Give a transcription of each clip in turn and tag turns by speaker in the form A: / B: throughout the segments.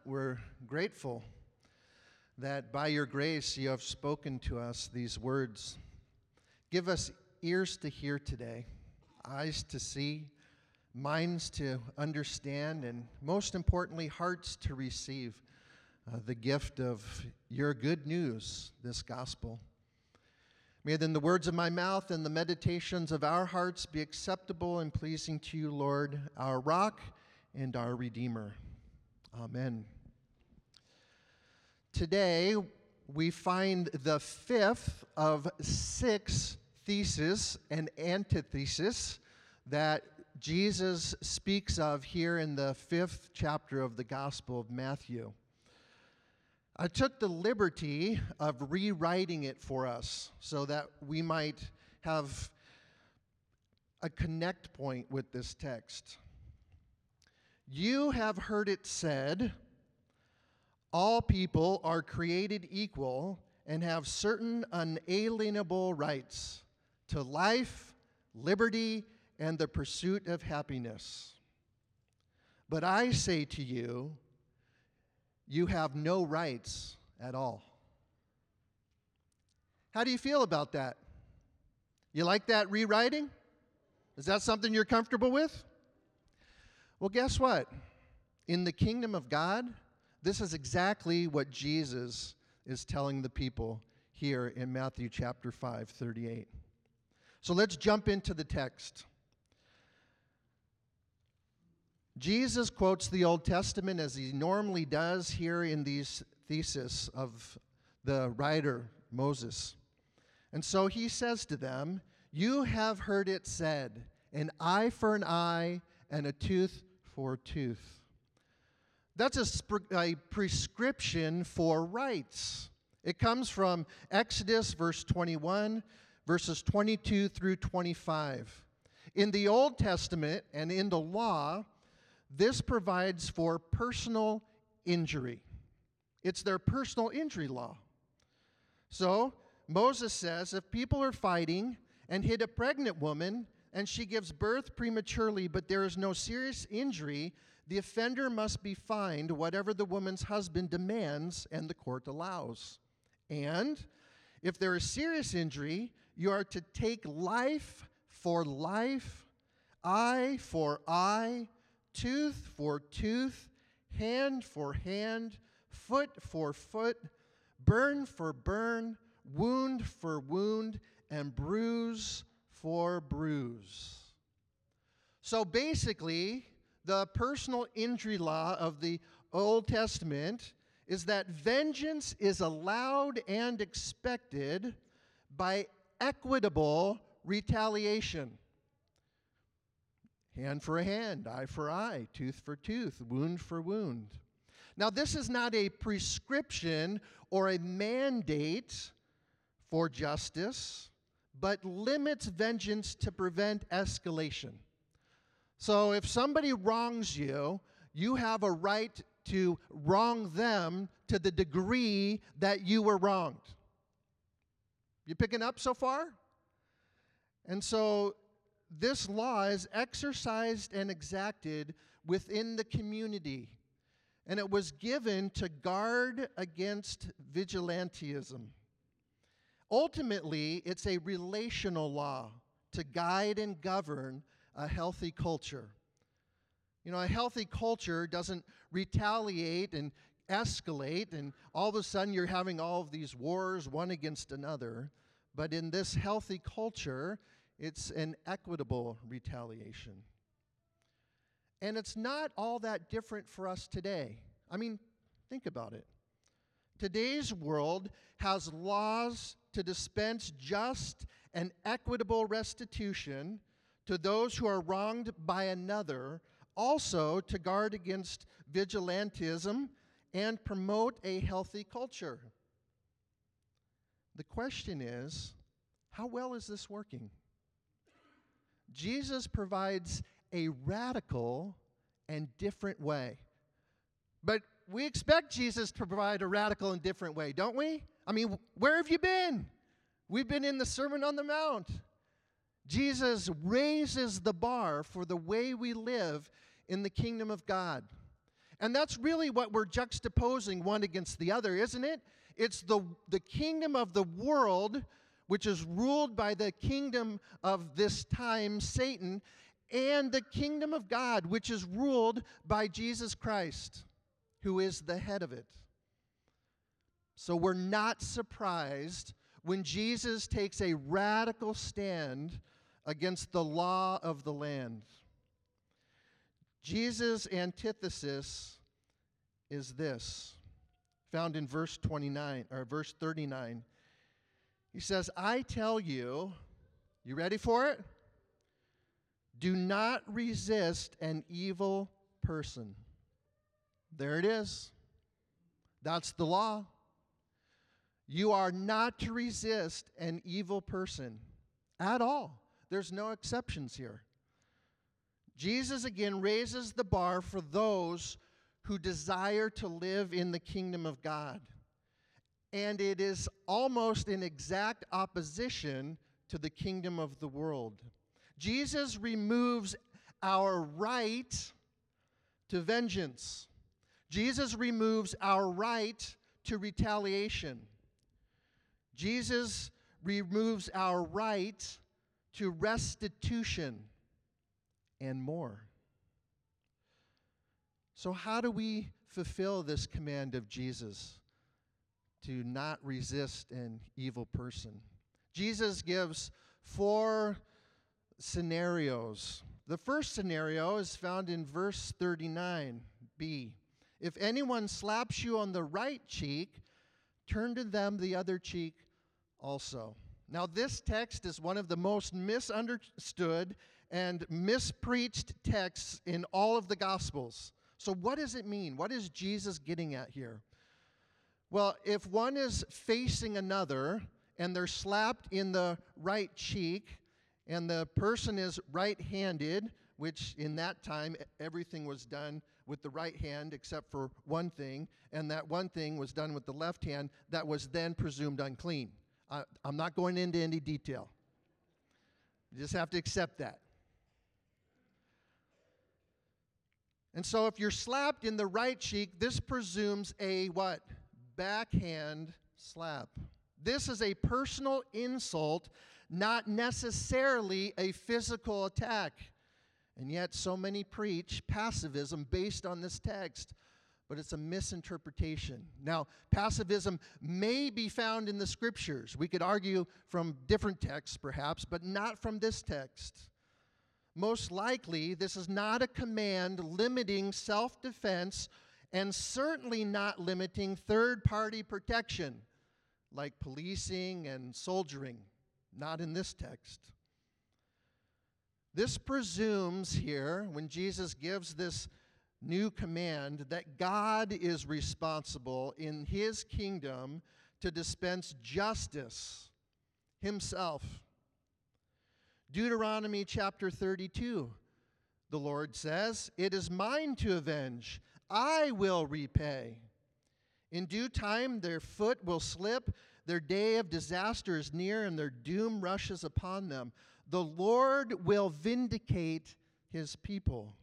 A: we're grateful that by your grace you have spoken to us these words. Give us ears to hear today, eyes to see, minds to understand, and most importantly, hearts to receive the gift of your good news, this gospel. May then the words of my mouth and the meditations of our hearts be acceptable and pleasing to you, Lord, our rock and our Redeemer. Amen. Today, we find the fifth of 6 theses and antithesis that Jesus speaks of here in the 5th chapter of the Gospel of Matthew. I took the liberty of rewriting it for us so that we might have a connect point with this text. You have heard it said, all people are created equal and have certain unalienable rights to life, liberty, and the pursuit of happiness. But I say to you, you have no rights at all. How do you feel about that? You like that rewriting? Is that something you're comfortable with? Well, guess what? In the kingdom of God, this is exactly what Jesus is telling the people here in Matthew chapter 5:38. So let's jump into the text. Jesus quotes the Old Testament as he normally does here in these theses of the writer Moses. And so he says to them, you have heard it said, an eye for an eye and a tooth for a tooth. That's a prescription for rights. It comes from Exodus verse 21, verses 22 through 25. In the Old Testament and in the law, this provides for personal injury. It's their personal injury law. So Moses says if people are fighting and hit a pregnant woman and she gives birth prematurely but there is no serious injury, the offender must be fined whatever the woman's husband demands and the court allows. And if there is serious injury, you are to take life for life, eye for eye, tooth for tooth, hand for hand, foot for foot, burn for burn, wound for wound, and bruise for bruise. So basically, the personal injury law of the Old Testament is that vengeance is allowed and expected by equitable retaliation. Hand for a hand, eye for eye, tooth for tooth, wound for wound. Now, this is not a prescription or a mandate for justice, but limits vengeance to prevent escalation. So if somebody wrongs you, you have a right to wrong them to the degree that you were wronged. You picking up so far? And so this law is exercised and exacted within the community, and it was given to guard against vigilantism. Ultimately, it's a relational law to guide and govern a healthy culture. You know, a healthy culture doesn't retaliate and escalate, and all of a sudden you're having all of these wars, one against another. But in this healthy culture, it's an equitable retaliation. And it's not all that different for us today. I mean, think about it. Today's world has laws to dispense just and equitable restitution to those who are wronged by another, also to guard against vigilantism and promote a healthy culture. The question is, how well is this working? Jesus provides a radical and different way. But we expect Jesus to provide a radical and different way, don't we? I mean, where have you been? We've been in the Sermon on the Mount. Jesus raises the bar for the way we live in the kingdom of God. And that's really what we're juxtaposing one against the other, isn't it? It's the kingdom of the world, which is ruled by the kingdom of this time, Satan, and the kingdom of God, which is ruled by Jesus Christ, who is the head of it. So we're not surprised when Jesus takes a radical stand against the law of the land. Jesus' antithesis is this, found in verse 39. He says, I tell you, you ready for it? Do not resist an evil person. There it is. That's the law. You are not to resist an evil person at all. There's no exceptions here. Jesus again raises the bar for those who desire to live in the kingdom of God. And it is almost in exact opposition to the kingdom of the world. Jesus removes our right to vengeance. Jesus removes our right to retaliation. Jesus removes our right to restitution and more. So how do we fulfill this command of Jesus to not resist an evil person? Jesus gives 4 scenarios. The first scenario is found in verse 39b. If anyone slaps you on the right cheek, turn to them the other cheek also. Now, this text is one of the most misunderstood and mispreached texts in all of the Gospels. So what does it mean? What is Jesus getting at here? Well, if one is facing another and they're slapped in the right cheek and the person is right-handed, which in that time everything was done with the right hand except for one thing, and that one thing was done with the left hand that was then presumed unclean. I'm not going into any detail. You just have to accept that. And so if you're slapped in the right cheek, this presumes a what? Backhand slap. This is a personal insult, not necessarily a physical attack. And yet so many preach pacifism based on this text, but it's a misinterpretation. Now, pacifism may be found in the Scriptures. We could argue from different texts perhaps, but not from this text. Most likely, this is not a command limiting self-defense and certainly not limiting third-party protection like policing and soldiering. Not in this text. This presumes here, when Jesus gives this new command, that God is responsible in his kingdom to dispense justice himself. Deuteronomy chapter 32, the Lord says, "It is mine to avenge. I will repay. In due time their foot will slip. Their day of disaster is near, and their doom rushes upon them. The Lord will vindicate his people."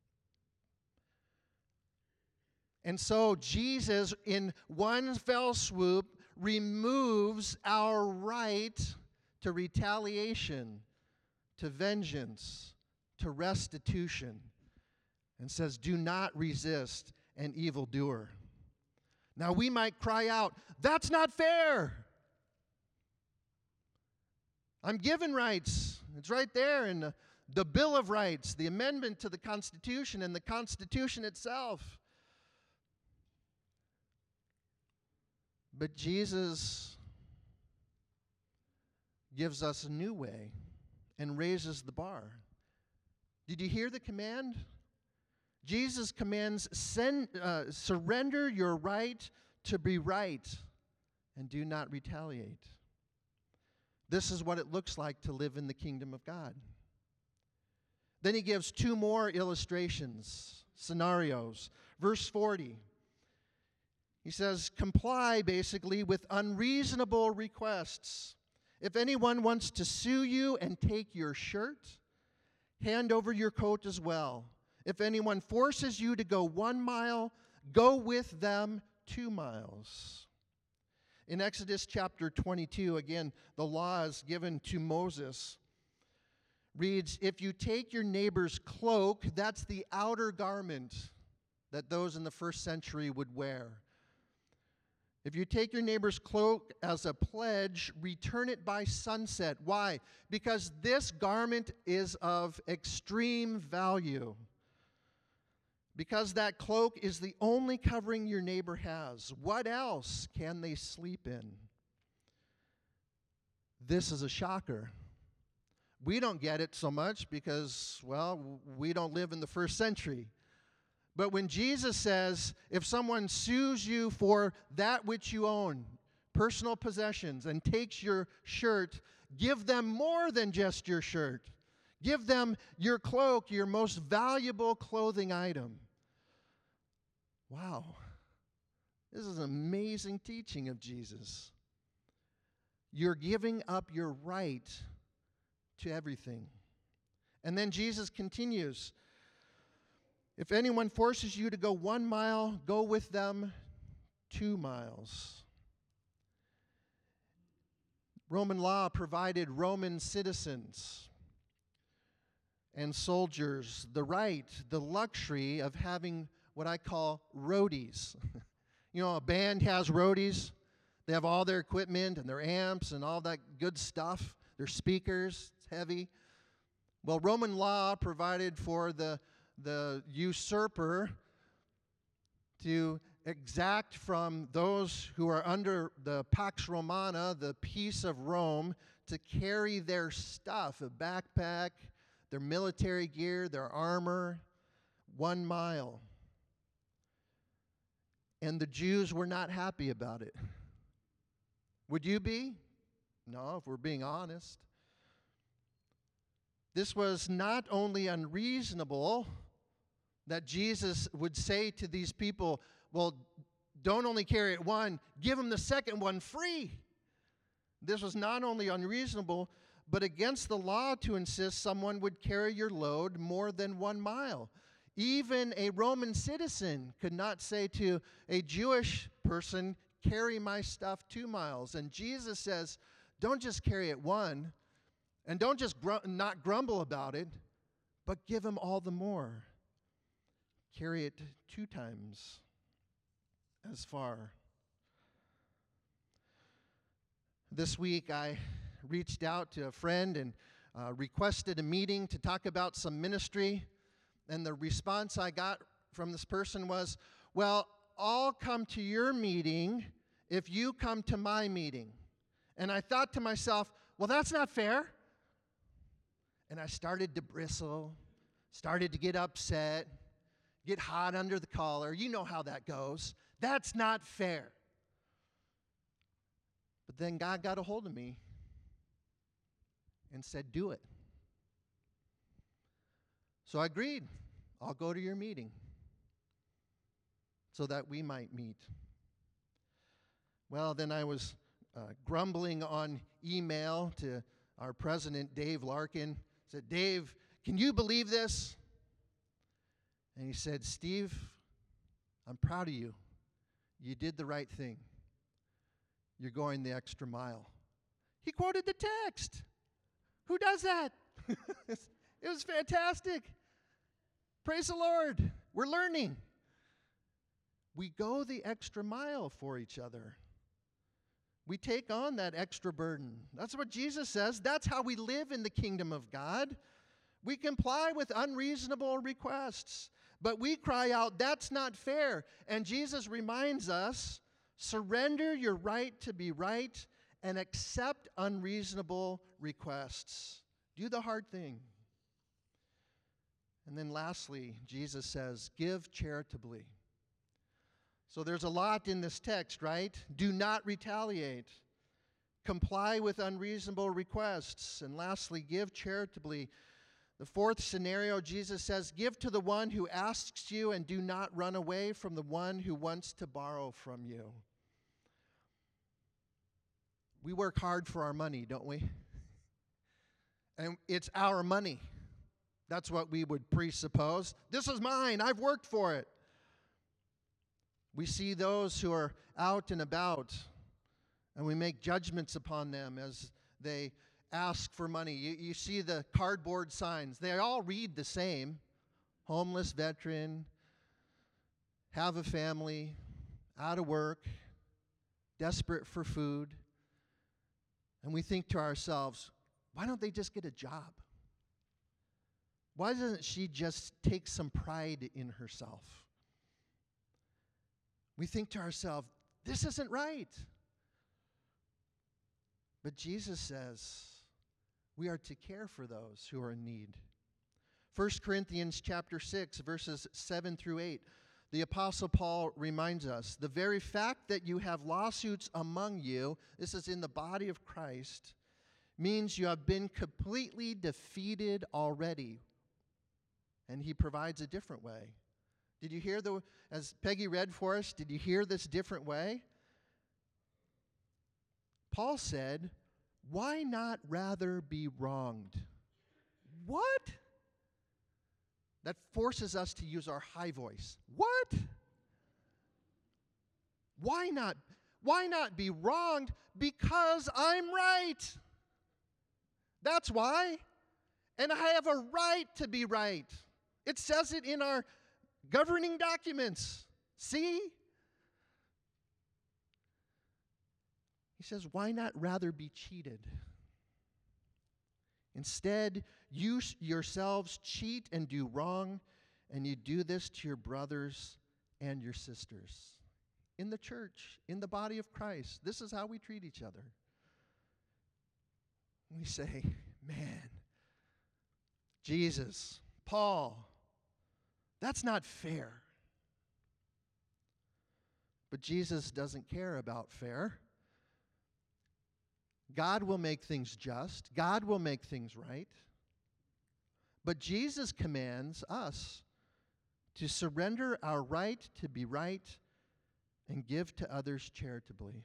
A: And so Jesus, in one fell swoop, removes our right to retaliation, to vengeance, to restitution, and says, do not resist an evildoer. Now we might cry out, that's not fair. I'm given rights. It's right there in the Bill of Rights, the amendment to the Constitution, and the Constitution itself. But Jesus gives us a new way and raises the bar. Did you hear the command? Jesus commands, surrender your right to be right and do not retaliate. This is what it looks like to live in the kingdom of God. Then he gives 2 more illustrations, scenarios. Verse 40, he says, comply basically with unreasonable requests. If anyone wants to sue you and take your shirt, hand over your coat as well. If anyone forces you to go 1 mile, go with them 2 miles. In Exodus chapter 22, again, the law is given to Moses. Reads, if you take your neighbor's cloak, that's the outer garment that those in the first century would wear. If you take your neighbor's cloak as a pledge, return it by sunset. Why? Because this garment is of extreme value. Because that cloak is the only covering your neighbor has. What else can they sleep in? This is a shocker. We don't get it so much because, well, we don't live in the first century. But when Jesus says, if someone sues you for that which you own, personal possessions, and takes your shirt, give them more than just your shirt. Give them your cloak, your most valuable clothing item. Wow. This is an amazing teaching of Jesus. You're giving up your right to everything. And then Jesus continues, if anyone forces you to go 1 mile, go with them 2 miles. Roman law provided Roman citizens and soldiers the right, the luxury of having what I call roadies. You know, a band has roadies. They have all their equipment and their amps and all that good stuff. Their speakers, it's heavy. Well, Roman law provided for the usurper to exact from those who are under the Pax Romana, the peace of Rome, to carry their stuff, a backpack, their military gear, their armor, 1 mile. And the Jews were not happy about it. Would you be? No, if we're being honest. This was not only unreasonable that Jesus would say to these people, well, don't only carry it one, give them the second one free. This was not only unreasonable, but against the law to insist someone would carry your load more than 1 mile. Even a Roman citizen could not say to a Jewish person, carry my stuff 2 miles. And Jesus says, don't just carry it 1, and don't just not grumble about it, but give him all the more. Carry it 2 times as far. This week I reached out to a friend and requested a meeting to talk about some ministry. And the response I got from this person was, well, I'll come to your meeting if you come to my meeting. And I thought to myself, well, that's not fair. And I started to bristle, started to get upset, get hot under the collar. You know how that goes. That's not fair. But then God got a hold of me and said, do it. So I agreed. I'll go to your meeting so that we might meet. Well, then I was grumbling on email to our president, Dave Larkin. I said, Dave, can you believe this? And he said, Steve, I'm proud of you. You did the right thing. You're going the extra mile. He quoted the text. Who does that? It was fantastic. Praise the Lord. We're learning. We go the extra mile for each other. We take on that extra burden. That's what Jesus says. That's how we live in the kingdom of God. We comply with unreasonable requests, but we cry out, that's not fair. And Jesus reminds us, surrender your right to be right and accept unreasonable requests. Do the hard thing. And then lastly, Jesus says, give charitably. So there's a lot in this text, right? Do not retaliate. Comply with unreasonable requests. And lastly, give charitably. The fourth scenario, Jesus says, give to the one who asks you and do not run away from the one who wants to borrow from you. We work hard for our money, don't we? And it's our money. That's what we would presuppose. This is mine. I've worked for it. We see those who are out and about, and we make judgments upon them as they ask for money. You see the cardboard signs. They all read the same. Homeless veteran, have a family, out of work, desperate for food. And we think to ourselves, why don't they just get a job? Why doesn't she just take some pride in herself? We think to ourselves, this isn't right. But Jesus says we are to care for those who are in need. 1 Corinthians chapter 6, verses 7 through 8, the Apostle Paul reminds us, the very fact that you have lawsuits among you, this is in the body of Christ, means you have been completely defeated already. And he provides a different way. Did you hear as Peggy read for us, did you hear this different way? Paul said, why not rather be wronged? What? That forces us to use our high voice. What? Why not? Why not be wronged? Because I'm right. That's why. And I have a right to be right. It says it in our governing documents. See? He says, why not rather be cheated? Instead, you yourselves cheat and do wrong, and you do this to your brothers and your sisters. In the church, in the body of Christ, this is how we treat each other. We say, man, Jesus, Paul, that's not fair. But Jesus doesn't care about fair. God will make things just. God will make things right. But Jesus commands us to surrender our right to be right and give to others charitably.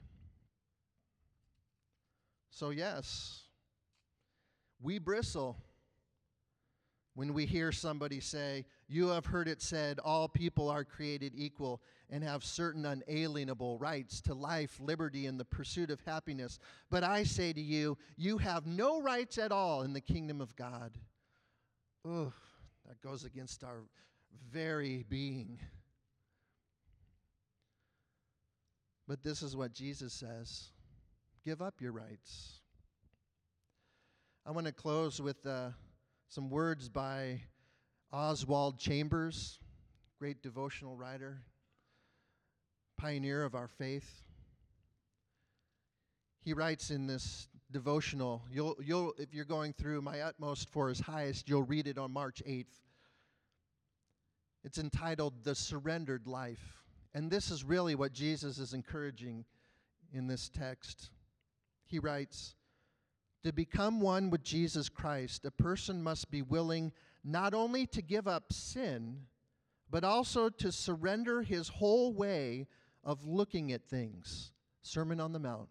A: So yes, we bristle when we hear somebody say, you have heard it said, all people are created equal and have certain unalienable rights to life, liberty, and the pursuit of happiness. But I say to you, you have no rights at all in the kingdom of God. Ugh, that goes against our very being. But this is what Jesus says. Give up your rights. I want to close with some words by Oswald Chambers, great devotional writer, pioneer of our faith. He writes in this devotional, you'll if you're going through My Utmost for His Highest, you'll read it on March 8th. It's entitled The Surrendered Life. And this is really what Jesus is encouraging in this text. He writes, to become one with Jesus Christ, a person must be willing not only to give up sin, but also to surrender his whole way of looking at things. Sermon on the Mount.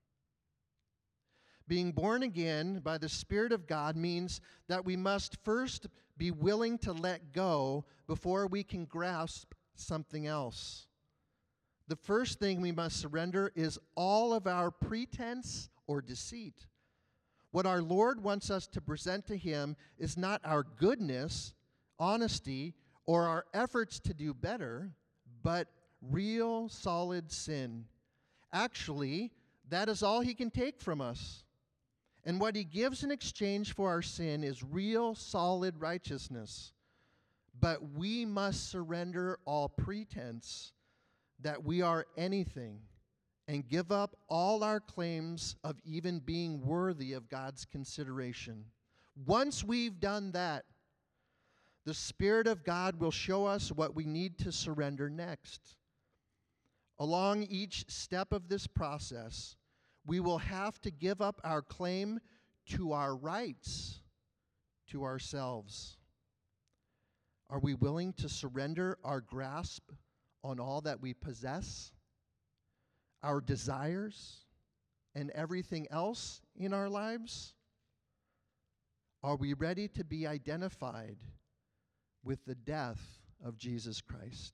A: Being born again by the Spirit of God means that we must first be willing to let go before we can grasp something else. The first thing we must surrender is all of our pretense or deceit. What our Lord wants us to present to Him is not our goodness, honesty, or our efforts to do better, but real, solid sin. Actually, that is all He can take from us. And what He gives in exchange for our sin is real, solid righteousness. But we must surrender all pretense that we are anything and give up all our claims of even being worthy of God's consideration. Once we've done that, the Spirit of God will show us what we need to surrender next. Along each step of this process, we will have to give up our claim to our rights to ourselves. Are we willing to surrender our grasp on all that we possess, our desires, and everything else in our lives? Are we ready to be identified with the death of Jesus Christ?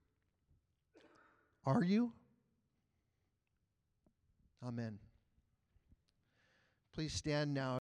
A: Are you? Amen. Please stand now.